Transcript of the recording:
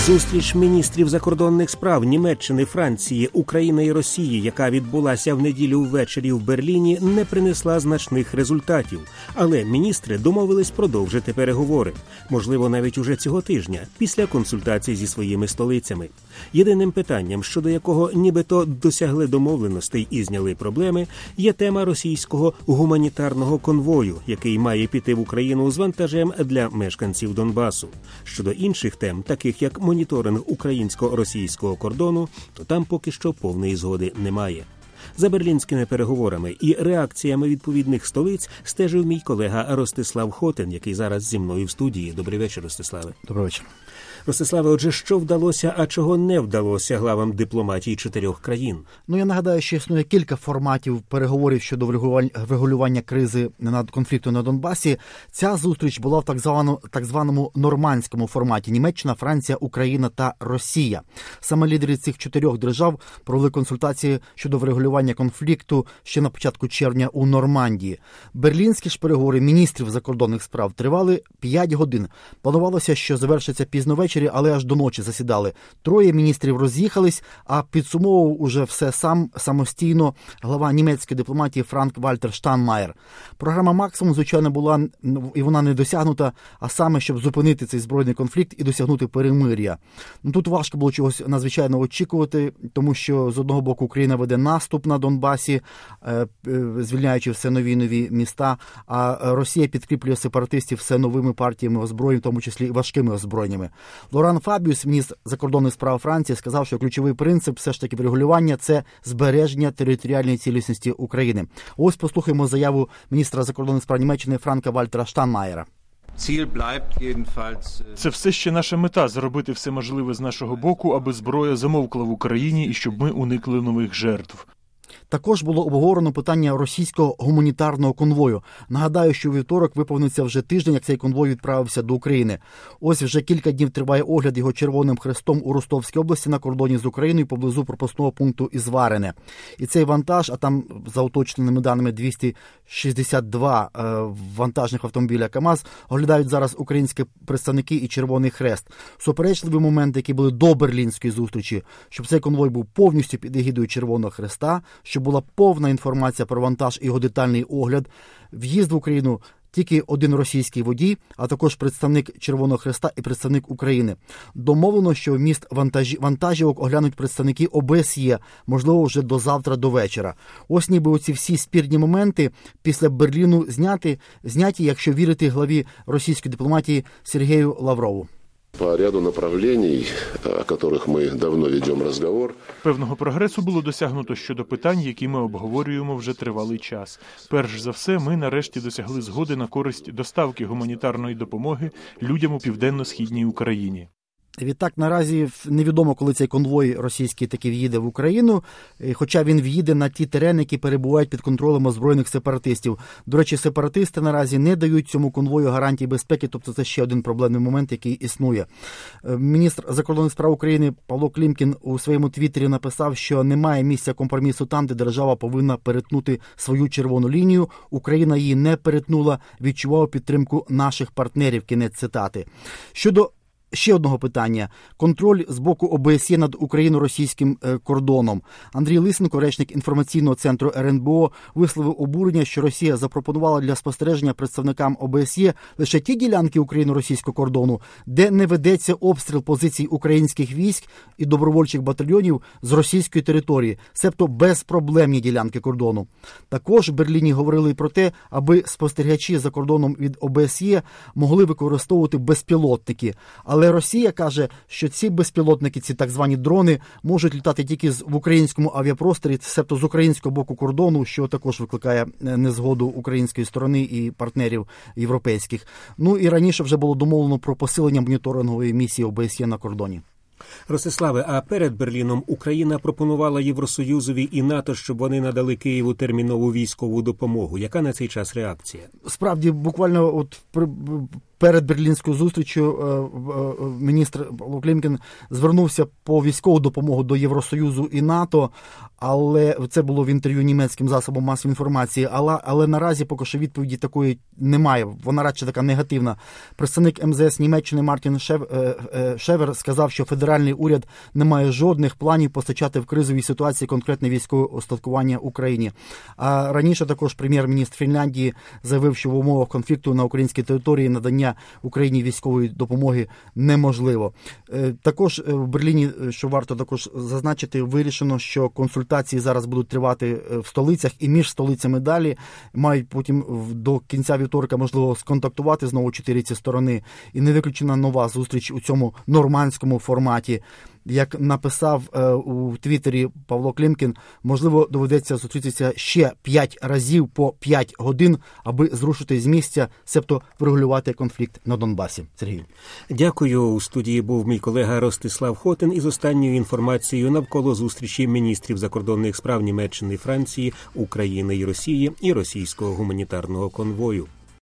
Зустріч міністрів закордонних справ Німеччини, Франції, України і Росії, яка відбулася в неділю ввечері в Берліні, не принесла значних результатів. Але міністри домовились продовжити переговори. Можливо, навіть уже цього тижня, після консультацій зі своїми столицями. Єдиним питанням, щодо якого нібито досягли домовленостей і зняли проблеми, є тема російського гуманітарного конвою, який має піти в Україну з вантажем для мешканців Донбасу. Щодо інших тем, таких як моніторинг українсько-російського кордону, то там поки що повної згоди немає. За берлінськими переговорами і реакціями відповідних столиць стежив мій колега Ростислав Хотин, який зараз зі мною в студії. Добрий вечір, Ростиславе. Добрий вечір. Ростиславе, отже, що вдалося, а чого не вдалося главам дипломатії 4 країн? Я нагадаю, що існує кілька форматів переговорів щодо врегулювання кризи конфлікту на Донбасі. Ця зустріч була в так званому нормандському форматі: Німеччина, Франція, Україна та Росія. Саме лідери цих 4 держав провели консультації щодо врегулювання конфлікту ще на початку червня у Нормандії. Берлінські ж переговори міністрів закордонних справ тривали 5 годин. Планувалося, що завершиться пізно ввечері, але аж до ночі засідали. 3 міністрів роз'їхались, а підсумовував уже все самостійно глава німецької дипломатії Франк-Вальтер Штайнмаєр. Програма «Максимум», звичайно, була, і вона не досягнута, а саме, щоб зупинити цей збройний конфлікт і досягнути перемир'я. Тут важко було чогось надзвичайно очікувати, тому що, з одного боку, Україна веде наступ на Донбасі, звільняючи все нові міста, а Росія підкріплює сепаратистів все новими партіями озброєнь, в тому числі і важкими озброєннями. Лоран Фабіус, міністр закордонних справ Франції, сказав, що ключовий принцип все ж таки врегулювання – це збереження територіальної цілісності України. Ось послухаємо заяву міністра закордонних справ Німеччини Франка-Вальтера Штайнмаєра. Це все ще наша мета – зробити все можливе з нашого боку, аби зброя замовкла в Україні і щоб ми уникли нових жертв. Також було обговорено питання російського гуманітарного конвою. Нагадаю, що у вівторок виповниться вже тиждень, як цей конвой відправився до України. Ось вже кілька днів триває огляд його Червоним Хрестом у Ростовській області на кордоні з Україною поблизу пропускного пункту Ізварине. І цей вантаж, а там за уточненими даними 262 вантажних автомобіля КАМАЗ, оглядають зараз українські представники і Червоний Хрест. Суперечливі моменти, які були до берлінської зустрічі, щоб цей конвой був повністю під егідою Червоного Хреста, щоб була повна інформація про вантаж і його детальний огляд. В'їзд в Україну тільки один російський водій, а також представник Червоного Хреста і представник України. Домовлено, що вміст вантажівок оглянуть представники ОБСЄ, можливо, вже до завтра, до вечора. Ось ніби оці всі спірні моменти після Берліну зняті, якщо вірити главі російської дипломатії Сергею Лаврову. По ряду направлений, о которых мы давно ведем разговор. Певного прогресу було досягнуто щодо питань, які ми обговорюємо вже тривалий час. Перш за все, ми нарешті досягли згоди на користь доставки гуманітарної допомоги людям у південно-східній Україні. Відтак, наразі невідомо, коли цей конвой російський таки в'їде в Україну, хоча він в'їде на ті терени, які перебувають під контролем озброєних сепаратистів. До речі, сепаратисти наразі не дають цьому конвою гарантій безпеки, тобто це ще один проблемний момент, який існує. Міністр закордонних справ України Павло Клімкін у своєму твіттері написав, що немає місця компромісу там, де держава повинна перетнути свою червону лінію. Україна її не перетнула, відчував підтримку наших партнерів. Кінець цитати. Щодо ще одного питання. Контроль з боку ОБСЄ над україно-російським кордоном. Андрій Лисенко, речник інформаційного центру РНБО, висловив обурення, що Росія запропонувала для спостереження представникам ОБСЄ лише ті ділянки україно-російського кордону, де не ведеться обстріл позицій українських військ і добровольчих батальйонів з російської території, себто безпроблемні ділянки кордону. Також в Берліні говорили про те, аби спостерігачі за кордоном від ОБСЄ могли використовувати безпілотники. Але Росія каже, що ці безпілотники, ці так звані дрони, можуть літати тільки в українському авіапросторі, себто з українського боку кордону, що також викликає незгоду української сторони і партнерів європейських. І раніше вже було домовлено про посилення моніторингової місії ОБСЄ на кордоні. Ростиславе, а перед Берліном Україна пропонувала Євросоюзові і НАТО, щоб вони надали Києву термінову військову допомогу. Яка на цей час реакція? Справді, буквально перед берлінською зустрічю міністр Павло Клімкін звернувся по військову допомогу до Євросоюзу і НАТО, але це було в інтерв'ю німецьким засобам масової інформації, але наразі поки що відповіді такої немає, вона радше така негативна. Представник МЗС Німеччини Мартін Шевер сказав, що федеральний уряд не має жодних планів постачати в кризовій ситуації конкретне військове устаткування Україні. А раніше також прем'єр-міністр Фінляндії заявив, що в умовах конфлікту на українській території надання Україні військової допомоги неможливо. Також в Берліні, що варто також зазначити, вирішено, що консультації зараз будуть тривати в столицях і між столицями далі. Мають потім до кінця вівторка, можливо, сконтактувати знову 4 ці сторони. І не виключена нова зустріч у цьому нормандському форматі. Як написав у Твіттері Павло Клімкін, можливо, доведеться зустрітися ще 5 разів по 5 годин, аби зрушити з місця, себто врегулювати конфлікт на Донбасі. Сергій. Дякую. У студії був мій колега Ростислав Хотин із останньою інформацією навколо зустрічі міністрів закордонних справ Німеччини, Франції, України і Росії і російського гуманітарного конвою.